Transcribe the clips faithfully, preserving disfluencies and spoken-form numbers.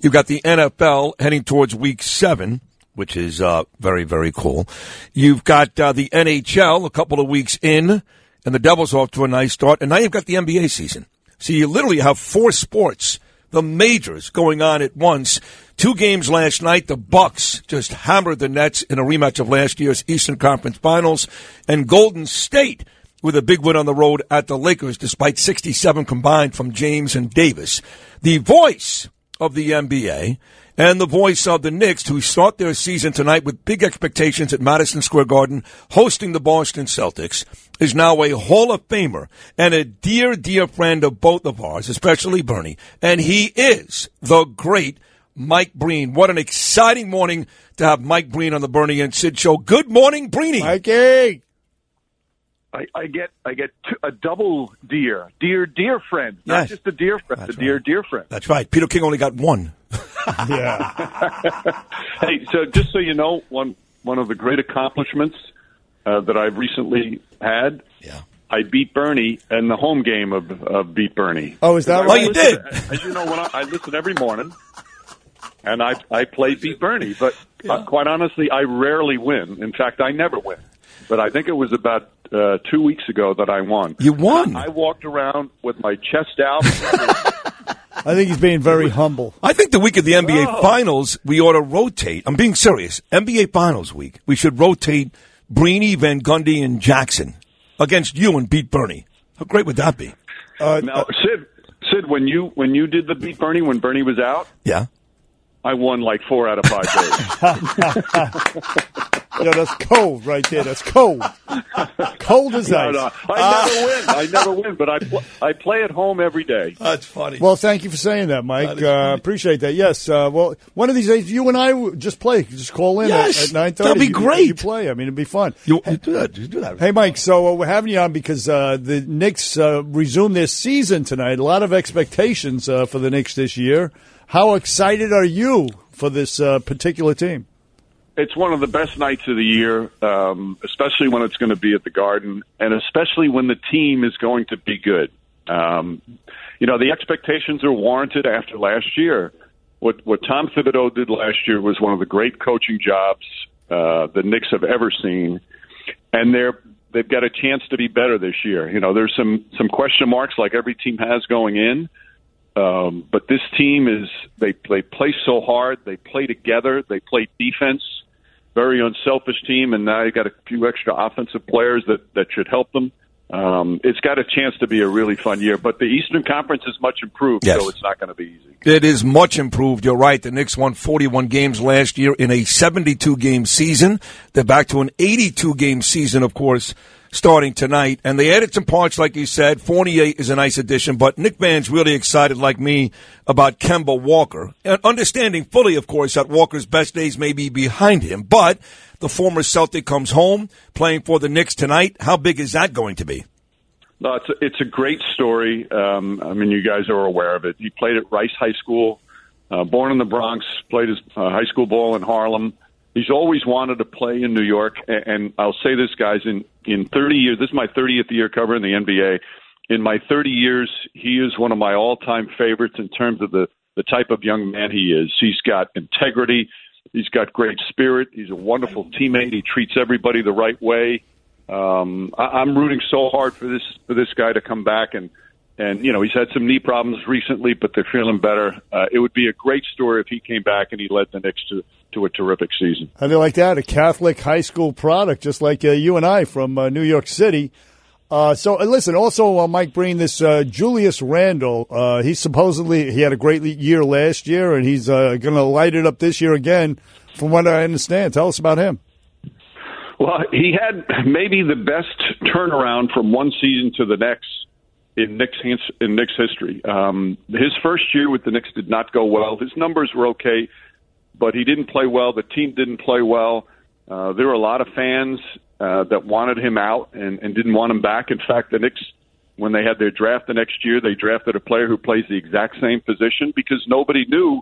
You've got the N F L heading towards week seven, which is uh, very, very cool. You've got uh, the N H L a couple of weeks in, and the Devils off to a nice start. And now you've got the N B A season. So you literally have four sports, the majors, going on at once. Two games last night. The Bucks just hammered the Nets in a rematch of last year's Eastern Conference Finals. And Golden State with a big win on the road at the Lakers, despite sixty-seven combined from James and Davis. The voice of the N B A and the voice of the Knicks, who start their season tonight with big expectations at Madison Square Garden, hosting the Boston Celtics, is now a Hall of Famer and a dear, dear friend of both of ours, especially Bernie. And he is the great Mike Breen. What an exciting morning to have Mike Breen on the Bernie and Sid show. Good morning, Breeny. Mikey. I, I get I get two, a double dear, dear, dear friend, not Yes. just a dear friend, That's a dear, right. dear friend. That's right. Peter King only got one. Yeah. Hey, so just so you know, one one of the great accomplishments uh, that I've recently had, Yeah. I beat Bernie in the home game of, of Beat Bernie. Oh, is that I right? Oh, you listen- did? As you know, when I, I listen every morning, and I I play Beat Bernie, but uh, quite honestly, I rarely win. In fact, I never win. But I think it was about uh, two weeks ago that I won. You won. I walked around with my chest out. I think he's being very humble. I think the week of the N B A Oh. Finals, we ought to rotate. I'm being serious. N B A Finals week, we should rotate Breeny, Van Gundy, and Jackson against you and beat Bernie. How great would that be? Uh, Now, Sid, Sid, when you when you did the Beat Bernie when Bernie was out, Yeah. I won like four out of five days. yeah, that's cold right there. That's cold. Cold as no, ice. no, I never win. I never win, but I pl- I play at home every day. That's funny. Well, thank you for saying that, Mike. That is Uh, funny. appreciate that. Yes. Uh, well, one of these days, you and I w- just play. Just call in Yes, at, at nine thirty. that'd be You- great. You play. I mean, it'd be fun. you, you do that. You do that. Hey, Mike, so uh, we're having you on because uh, the Knicks uh, resume their season tonight. A lot of expectations uh, for the Knicks this year. How excited are you for this uh, particular team? It's one of the best nights of the year, um, especially when it's going to be at the Garden, and especially when the team is going to be good. Um, you know, the expectations are warranted after last year. What what Tom Thibodeau did last year was one of the great coaching jobs uh, the Knicks have ever seen, and they're they've got a chance to be better this year. You know, there's some some question marks like every team has going in. Um, but this team is, they, they play so hard. They play together. They play defense. Very unselfish team. And now you got a few extra offensive players that, that should help them. Um, it's got a chance to be a really fun year. But the Eastern Conference is much improved, Yes. so it's not going to be easy. It is much improved. You're right. The Knicks won forty-one games last year in a seventy-two game season. They're back to an eighty-two game season, of course, starting tonight. And they added some parts, like you said. Fournier is a nice addition, but Nick Van's really excited, like me, about Kemba Walker. And understanding fully, of course, that Walker's best days may be behind him. But the former Celtic comes home, playing for the Knicks tonight. How big is that going to be? No, it's a, it's a great story. Um, I mean, you guys are aware of it. He played at Rice High School, uh, born in the Bronx, played his uh, high school ball in Harlem. He's always wanted to play in New York, and, and I'll say this, guys, in, in thirty years, this is my thirtieth year covering the N B A. In my thirty years, he is one of my all-time favorites in terms of the, the type of young man he is. He's got integrity. He's got great spirit. He's a wonderful teammate. He treats everybody the right way. Um, I, I'm rooting so hard for this for this guy to come back, and and you know he's had some knee problems recently, but they're feeling better. Uh, it would be a great story if he came back and he led the Knicks to to a terrific season. How do you like that? A Catholic high school product, just like uh, you and I from uh, New York City. Uh, so, uh, listen, also, uh, Mike Breen, this uh, Julius Randle, uh, he supposedly, he had a great year last year, and he's uh, going to light it up this year again, from what I understand. Tell us about him. Well, he had maybe the best turnaround from one season to the next in Knicks in Knicks history. Um, his first year with the Knicks did not go well. His numbers were okay, but he didn't play well. The team didn't play well. Uh, there were a lot of fans uh, that wanted him out and, and didn't want him back. In fact, the Knicks, when they had their draft the next year, they drafted a player who plays the exact same position because nobody knew,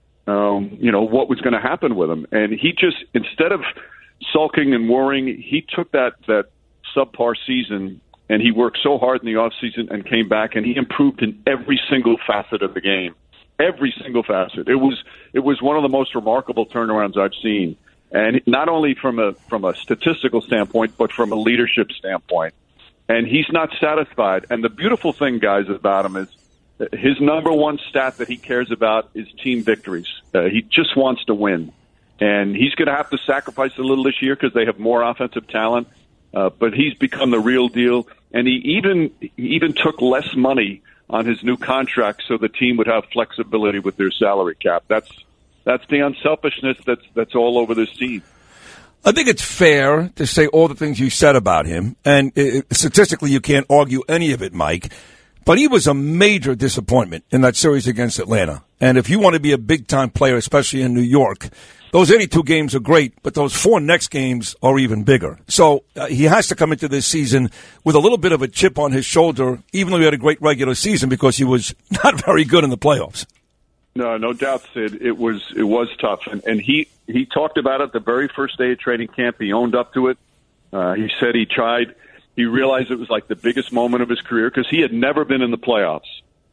um, you know, what was going to happen with him. And he just, instead of sulking and worrying, he took that, that subpar season and he worked so hard in the offseason and came back and he improved in every single facet of the game. every single facet. It was it was one of the most remarkable turnarounds I've seen, and not only from a from a statistical standpoint, but from a leadership standpoint. And he's not satisfied. And the beautiful thing, guys, about him is his number one stat that he cares about is team victories. Uh, he just wants to win. And he's going to have to sacrifice a little this year because they have more offensive talent. Uh, but he's become the real deal. And he even he even took less money on his new contract so the team would have flexibility with their salary cap. That's that's the unselfishness that's that's all over this team. I think it's fair to say all the things you said about him, and it, statistically you can't argue any of it, Mike, but he was a major disappointment in that series against Atlanta. And if you want to be a big-time player, especially in New York, those eighty-two games are great, but those four next games are even bigger. So uh, he has to come into this season with a little bit of a chip on his shoulder, even though he had a great regular season, because he was not very good in the playoffs. No, no doubt, Sid. It was it was tough, and and he he talked about it the very first day of training camp. He owned up to it. Uh, he said he tried. He realized it was like the biggest moment of his career because he had never been in the playoffs.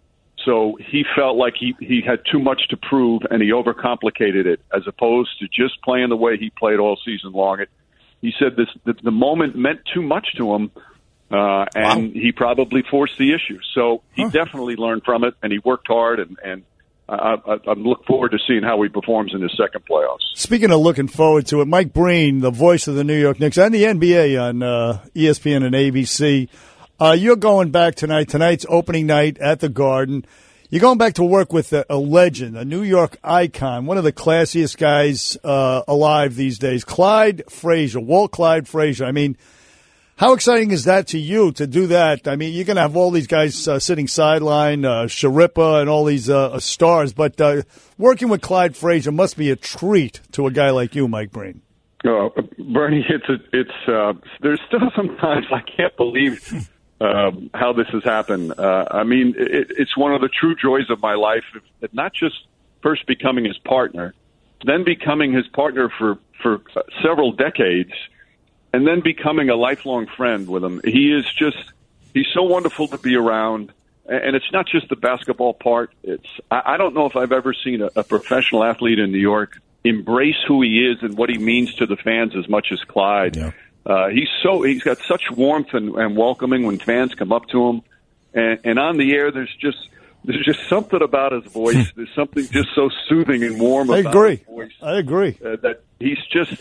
So he felt like he he had too much to prove, and he overcomplicated it as opposed to just playing the way he played all season long. It, he said this the, the moment meant too much to him, uh, and wow. he probably forced the issue. So he huh. definitely learned from it, and he worked hard, and and. I, I, I look forward to seeing how he performs in his second playoffs. Speaking of looking forward to it, Mike Breen, the voice of the New York Knicks and the N B A on uh, E S P N and A B C, uh, you're going back tonight. Tonight's opening night at the Garden. You're going back to work with a, a legend, a New York icon, one of the classiest guys uh, alive these days, Clyde Frazier, Walt Clyde Frazier. I mean, how exciting is that to you to do that? I mean, you're going to have all these guys uh, sitting sideline, uh, Sharippa and all these uh, stars, but uh, working with Clyde Frazier must be a treat to a guy like you, Mike Breen. Oh, Bernie, it's a, it's uh, there's still sometimes I can't believe uh, how this has happened. Uh, I mean, it, it's one of the true joys of my life, not just first becoming his partner, then becoming his partner for, for several decades, and then becoming a lifelong friend with him. He is just, he's so wonderful to be around. And it's not just the basketball part. It's, I don't know if I've ever seen a, a professional athlete in New York embrace who he is and what he means to the fans as much as Clyde. Yeah. Uh, he's so, he's got such warmth and, and welcoming when fans come up to him. And, and on the air, there's just, there's just something about his voice. There's something just so soothing and warm I about agree. his voice. I agree. Uh, that he's just,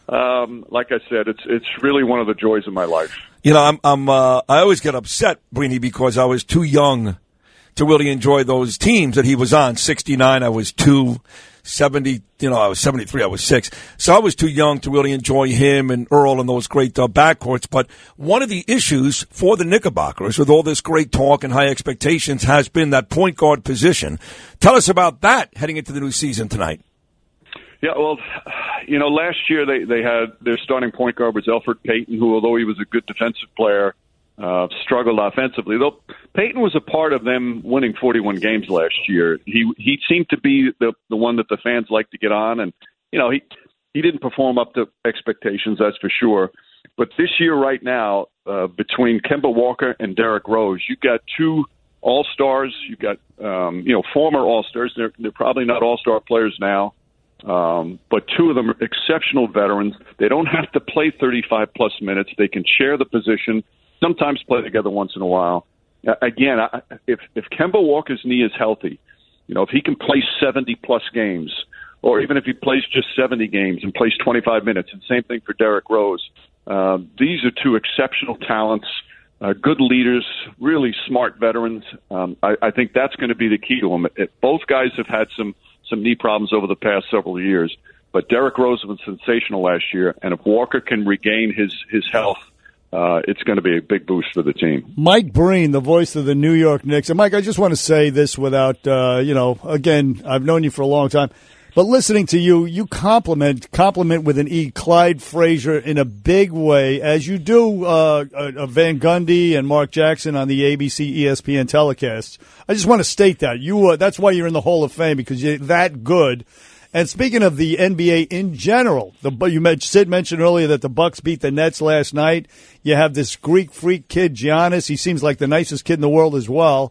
Um, like I said, it's it's really one of the joys of my life. You know, I'm I'm uh, I always get upset, Breeny, because I was too young to really enjoy those teams that he was on. sixty-nine, I was two. seventy, you know, I was seventy-three, I was six. So I was too young to really enjoy him and Earl and those great uh, backcourts. But one of the issues for the Knickerbockers, with all this great talk and high expectations, has been that point guard position. Tell us about that heading into the new season tonight. Yeah, well, you know, last year they, they had their starting point guard was Elfrid Payton, who, although he was a good defensive player, uh, struggled offensively. Though Payton was a part of them winning forty-one games last year. He he seemed to be the the one that the fans like to get on, and you know he he didn't perform up to expectations, that's for sure. But this year, right now, uh, between Kemba Walker and Derrick Rose, you've got two All Stars. You've got um, you know former All Stars. They're they're probably not All Star players now. Um, but two of them are exceptional veterans. They don't have to play thirty-five plus minutes. They can share the position, sometimes play together once in a while. Uh, again, I, if, if Kemba Walker's knee is healthy, you know, if he can play seventy plus games, or even if he plays just seventy games and plays twenty-five minutes, and same thing for Derrick Rose, uh, these are two exceptional talents, uh, good leaders, really smart veterans. Um, I, I think that's going to be the key to them. It, both guys have had some some knee problems over the past several years, but Derrick Rose was sensational last year, and if Walker can regain his, his health, uh, it's going to be a big boost for the team. Mike Breen, the voice of the New York Knicks. And, Mike, I just want to say this without, uh, you know, again, I've known you for a long time, but listening to you, you compliment, compliment with an E, Clyde Frazier in a big way, as you do uh, uh, Van Gundy and Mark Jackson on the A B C E S P N telecasts. I just want to state that. you uh, That's why you're in the Hall of Fame, because you're that good. And speaking of the N B A in general, the you mentioned, Sid mentioned earlier that the Bucks beat the Nets last night. You have this Greek freak kid, Giannis. He seems like the nicest kid in the world as well.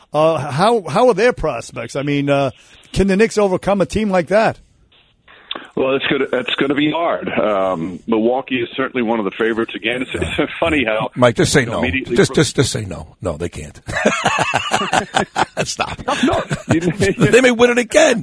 Uh, how how are their prospects? I mean, uh, can the Knicks overcome a team like that? Well, it's going to it's going to be hard. Um, Milwaukee is certainly one of the favorites. Again, it's, it's funny how Mike, just say you know, no. Just, just just say no. No, they can't. Stop. No, they may win it again.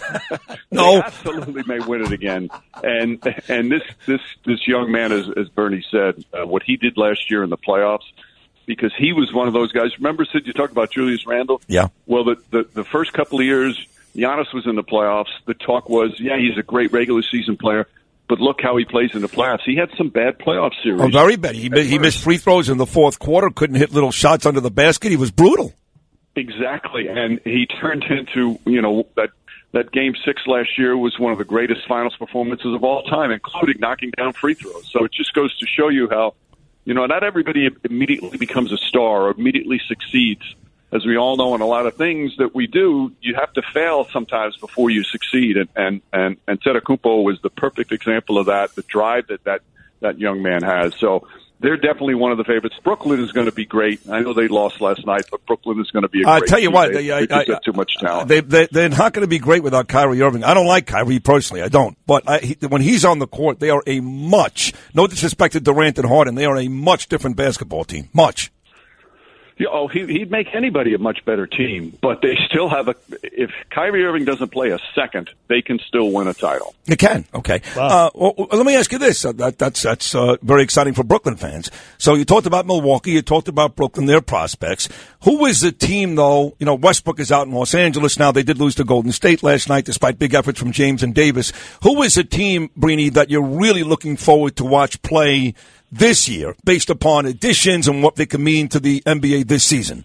No, they absolutely may win it again. And and this this this young man, as as Bernie said, uh, what he did last year in the playoffs, because he was one of those guys. Remember, Sid, you talked about Julius Randle? Yeah. Well, the the, the first couple of years, Giannis was in the playoffs. The talk was, yeah, he's a great regular season player, but look how he plays in the playoffs. He had some bad playoff series. Oh, very bad. He, he missed free throws in the fourth quarter, couldn't hit little shots under the basket. He was brutal. Exactly, and he turned into, you know, that that game six last year was one of the greatest finals performances of all time, including knocking down free throws. So it just goes to show you how, you know, not everybody immediately becomes a star or immediately succeeds. As we all know, in a lot of things that we do, you have to fail sometimes before you succeed. And and and, and Antetokounmpo was the perfect example of that. The drive that, that that young man has. So they're definitely one of the favorites. Brooklyn is going to be great. I know they lost last night, but Brooklyn is going to be a great I tell you team. what, they, they, I, they just I, got too much talent. They, they, they're not going to be great without Kyrie Irving. I don't like Kyrie personally. I don't. But I, he, when he's on the court, they are a much, no disrespect to Durant and Harden, they are a much different basketball team. Much. Yeah, oh, he, he'd make anybody a much better team, but they still have a. If Kyrie Irving doesn't play a second, they can still win a title. They can. Okay. Wow. Uh, well, let me ask you this. Uh, that, that's that's uh, very exciting for Brooklyn fans. So you talked about Milwaukee. You talked about Brooklyn, their prospects. Who is the team, though? You know, Westbrook is out in Los Angeles now. They did lose to Golden State last night, despite big efforts from James and Davis. Who is a team, Brini, that you're really looking forward to watch play this year, based upon additions and what they can mean to the N B A this season?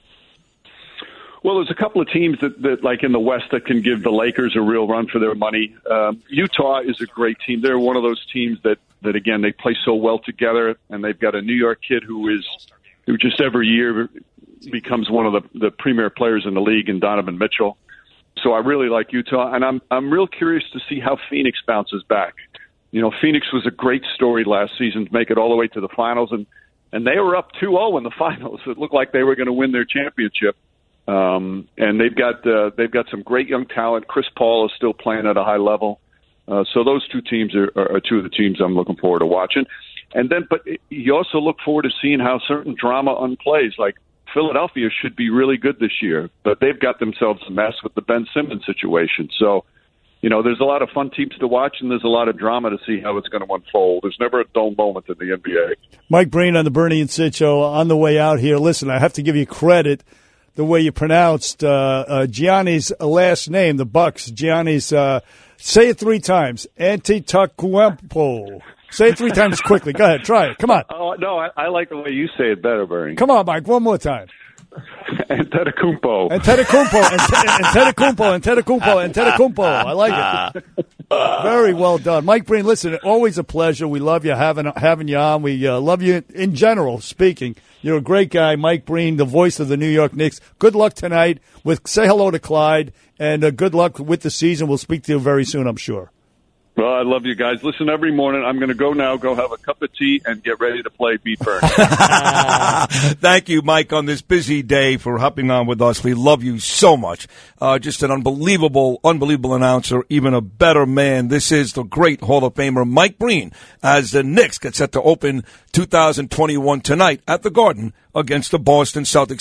Well, there's a couple of teams that, that, like in the West, that can give the Lakers a real run for their money. Um, Utah is a great team. They're one of those teams that, that, again, they play so well together, and they've got a New York kid who is who just every year becomes one of the, the premier players in the league, in Donovan Mitchell. So I really like Utah, and I'm I'm real curious to see how Phoenix bounces back. You know, Phoenix was a great story last season to make it all the way to the finals, and, and they were up two oh in the finals. It looked like they were going to win their championship. Um, and they've got uh, they've got some great young talent. Chris Paul is still playing at a high level. Uh, so those two teams are, are two of the teams I'm looking forward to watching. And then, but you also look forward to seeing how certain drama unplays. Like Philadelphia should be really good this year, but they've got themselves a mess with the Ben Simmons situation. So, you know, there's a lot of fun teams to watch, and there's a lot of drama to see how it's going to unfold. There's never a dull moment in the N B A. Mike Breen on the Bernie and Sid Show on the way out here. Listen, I have to give you credit the way you pronounced uh, uh, Gianni's last name, the Bucks. Gianni's, uh, say it three times. Antetokounmpo. Say it three times quickly. Go ahead, try it. Come on. Oh no, I, I like the way you say it better, Bernie. Come on, Mike. One more time. Antetokounmpo. Antetokounmpo. Antetokounmpo. Antetokounmpo. Antetokounmpo. I like it. Very well done, Mike Breen. Listen, always a pleasure. We love you having having you on. We uh, love you in general. Speaking, you're a great guy, Mike Breen, the voice of the New York Knicks. Good luck tonight. With say hello to Clyde, and uh, good luck with the season. We'll speak to you very soon, I'm sure. Well, I love you guys. Listen every morning. I'm going to go now, go have a cup of tea, and get ready to play Beat Burn. Thank you, Mike, on this busy day for hopping on with us. We love you so much. Uh, just an unbelievable, unbelievable announcer, even a better man. This is the great Hall of Famer, Mike Breen, as the Knicks get set to open two thousand twenty-one tonight at the Garden against the Boston Celtics.